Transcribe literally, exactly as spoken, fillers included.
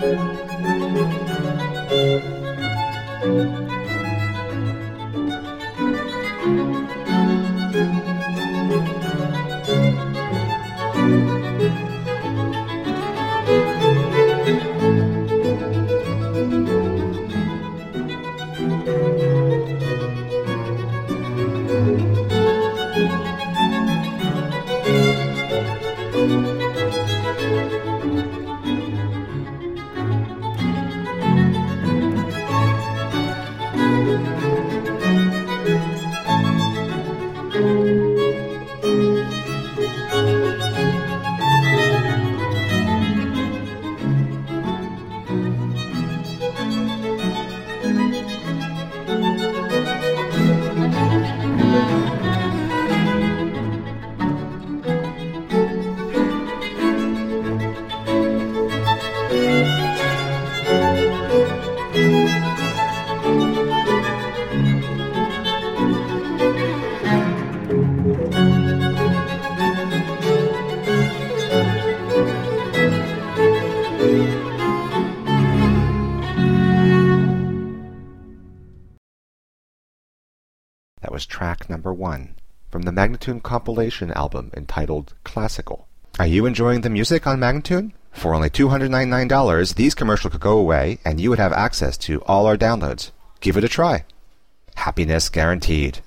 That was track number one from the Magnatune compilation album entitled Classical. Are you enjoying the music on Magnatune? For only two hundred ninety-nine dollars, these commercials could go away and you would have access to all our downloads. Give it a try. Happiness guaranteed.